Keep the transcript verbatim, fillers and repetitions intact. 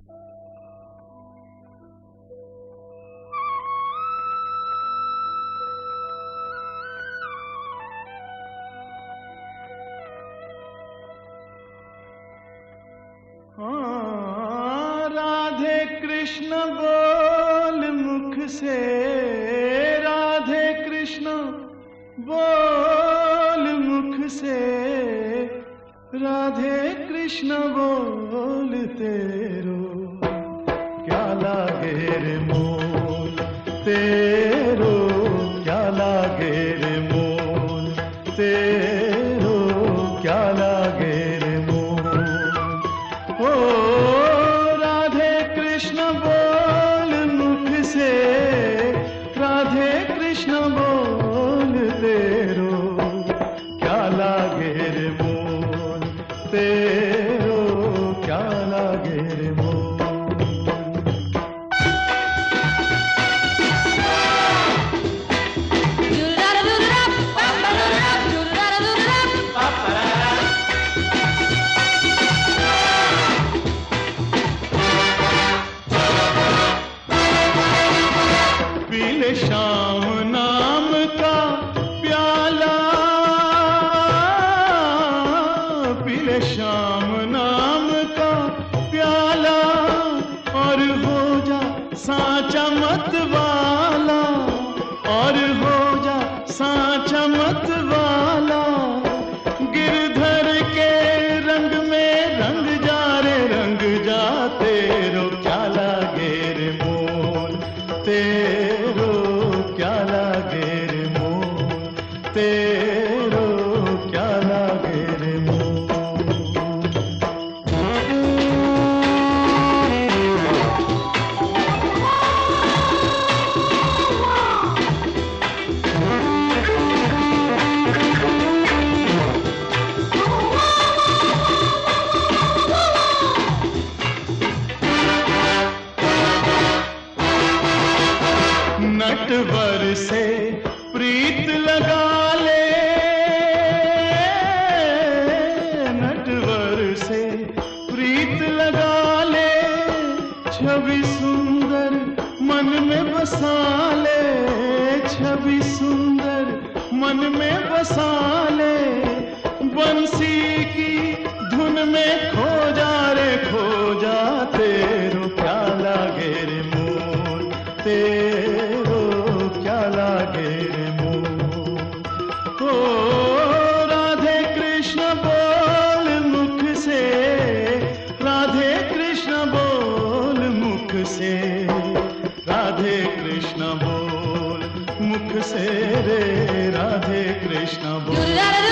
राधे कृष्ण बोल मुख से, राधे कृष्ण बोल मुख से, राधे कृष्ण बोल तेरो क्या लागे रे मोल, तेरो क्या लागे रे मोल, तेरो क्या लागे रे मोल। ओ राधे कृष्ण बोल मुख से, राधे कृष्ण बोल तेरो क्या लागे रे मोल, तेरो क्या लागे रे मोल। पीले श्याम नाम का प्याला, पीले श्याम नाम का प्याला, और हो जा साचा मत वाला, और हो जा साचा मत वाला। गिरधर के रंग में रंग जा रे रंग जा, तेरो क्या लागे रे मोल, तेरो क्या लागे रे मोल, तेरो क्या लागे रे मोल। नटवर से प्रीत लगा ले, नटवर से प्रीत लगा ले, छवि सुंदर मन में बसा ले, छवि सुंदर मन में बसा ले। बंसी की धुन में खो जा रे खो जा, तेरो क्या लागे रे मोल, तेरो क्या लागे रे मोल। ओ राधे कृष्ण बोल मुख से, राधे कृष्ण बोल मुख से, राधे कृष्ण बोल मुख से रे, राधे कृष्ण बोल।